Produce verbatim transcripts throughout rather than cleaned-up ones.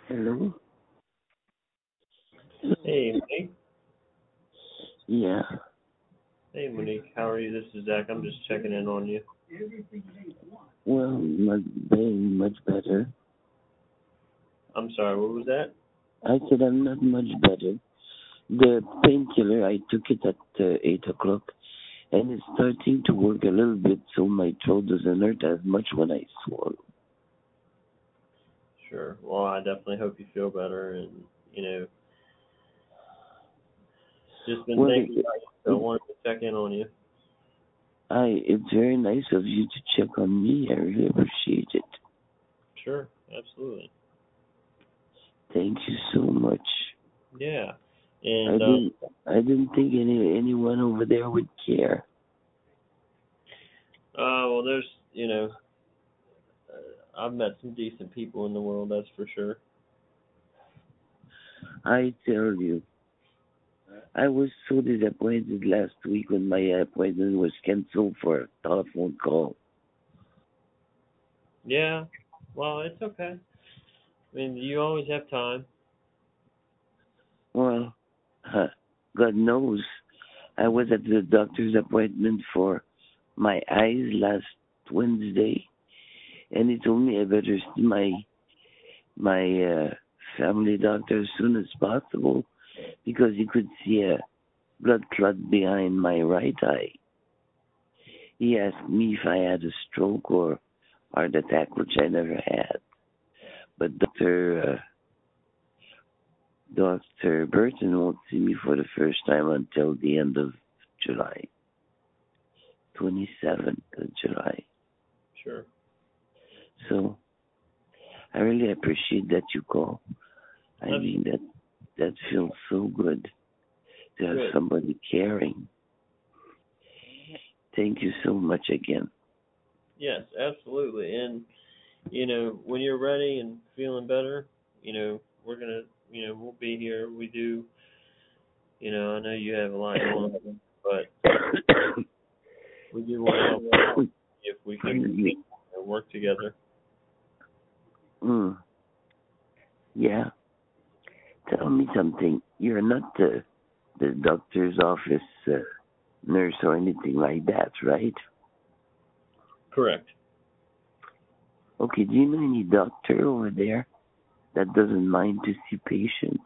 Hello? Hey, Monique. Yeah. Hey, Monique. How are you? This is Zach. I'm just checking in on you. Well, not very much better. I'm sorry. What was that? I said I'm not much better. The painkiller, I took it at uh, eight o'clock, and it's starting to work a little bit, so my throat doesn't hurt as much when I swallow. Sure. Well, I definitely hope you feel better, and you know, just been Well, thinking it, about you, so I wanted to check in on you. I, it's very nice of you to check on me. I really appreciate it. Sure. Absolutely. Thank you so much. Yeah. I And um, didn't, I didn't think any anyone over there would care. uh, well, there's, you know, uh, I've met some decent people in the world. That's for sure. I tell you. I was so disappointed last week when my appointment was canceled for a telephone call. Yeah. Well, it's okay. I mean, you always have time. Well, huh, God knows, I was at the doctor's appointment for my eyes last Wednesday, and he told me I better see my my uh, family doctor as soon as possible because he could see a blood clot behind my right eye. He asked me if I had a stroke or heart attack, which I never had. But Doctor Uh, Doctor Burton won't see me for the first time until the end of July, twenty-seventh of July. Sure. So I really appreciate that you call. I That's mean that that feels so good to have good. somebody caring. Thank you so much again. Yes, absolutely. And you know, when you're ready and feeling better, you know, we're gonna, you know, we'll be here. We do, you know, I know you have a lot going on, but we do want to help you if we can, Pardon me. you know, work together. Mm, yeah. Tell me something. You're not the the doctor's office uh, nurse or anything like that, right? Correct. Okay. Do you know any doctor over there that doesn't mind to see patients?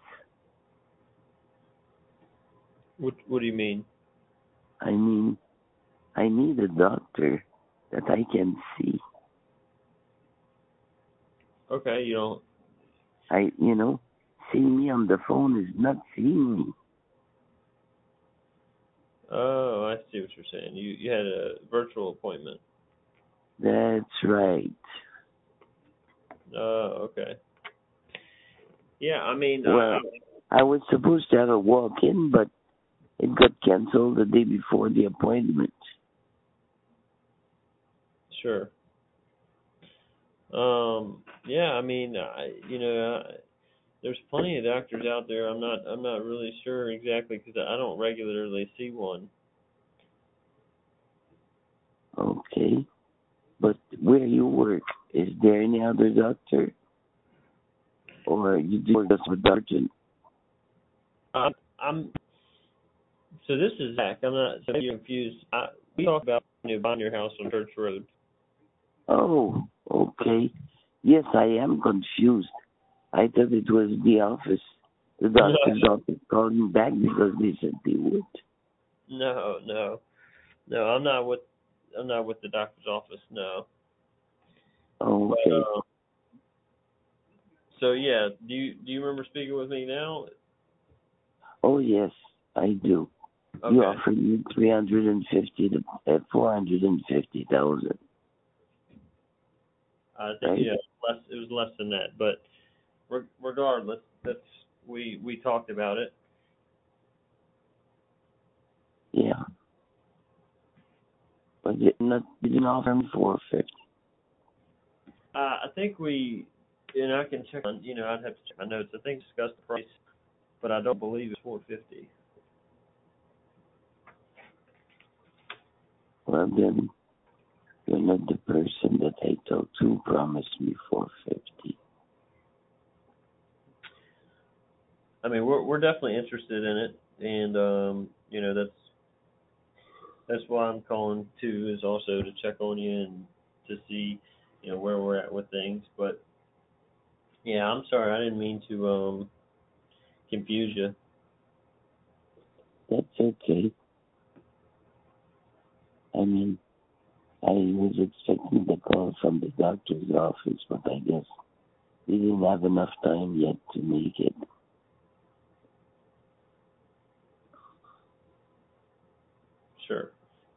What What do you mean? I mean, I need a doctor that I can see. Okay, you don't. I, you know, seeing me on the phone is not seeing me. Oh, I see what you're saying. You you had a virtual appointment. That's right. Oh, okay. Yeah, I mean, I, I Well, I was supposed to have a walk-in, but it got canceled the day before the appointment. sure. Um, yeah, I mean, I you know, I, there's plenty of doctors out there. I'm not I'm not really sure exactly because I don't regularly see one. Okay. But where you work, is there any other doctor? Or you do work just with doctor? I'm, I'm so this is Zach. I'm not so you're confused. I, we talked about you know, buying your house on Church Road. Oh, okay. Yes, I am confused. I thought it was the office. The doctor's office called me back because they said they would. No, no, no. I'm not with I'm not with the doctor's office. No, but Okay. uh, so yeah. Do you do you remember speaking with me now? Oh, yes, I do. You Okay. offered me three hundred and fifty to uh, four hundred and fifty thousand, I think right? yeah, less. It was less than that, but re- regardless, that's we we talked about it. Yeah, but you not you didn't offer me four fifty. Uh, I think we, and I can check on. You know, I'd have to check my notes. I think discussed the price, but I don't believe it's four fifty. Well, then you're not the person that I talked to promised me four fifty. we're definitely interested in it, and um, you know that's that's why I'm calling too, is also to check on you and to see, you know, where we're at with things. But yeah, I'm sorry, I didn't mean to um confuse you. That's okay. I mean, I was expecting the call from the doctor's office, but I guess we didn't have enough time yet to make it. Sure.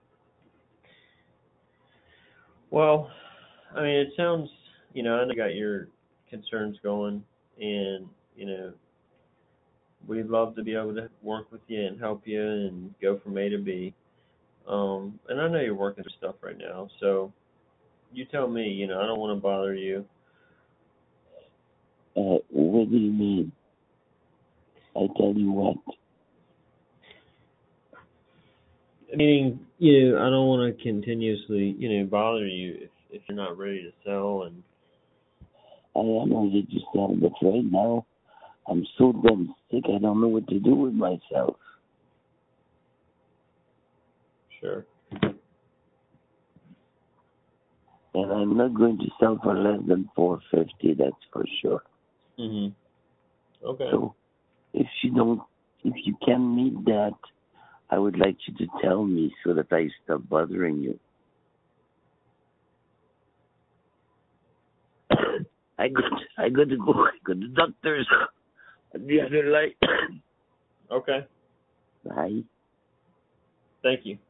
Well, I mean, it sounds, you know, I know you got your concerns going, and you know, we'd love to be able to work with you and help you and go from A to B. Um, and I know you're working through stuff right now, so you tell me. You know, I don't want to bother you. Uh, what do you mean? I tell you what. Meaning, you know, I don't want to continuously, you know, bother you if if you're not ready to sell. And I am ready to sell, but right now I'm so damn sick I don't know what to do with myself. sure. And I'm not going to sell for less than four fifty, that's for sure. Mhm. Okay. So if you don't, if you can meet that, I would like you to tell me so that I stop bothering you. I got, I got to go. I got the doctors at the other line. Okay. Bye. Thank you.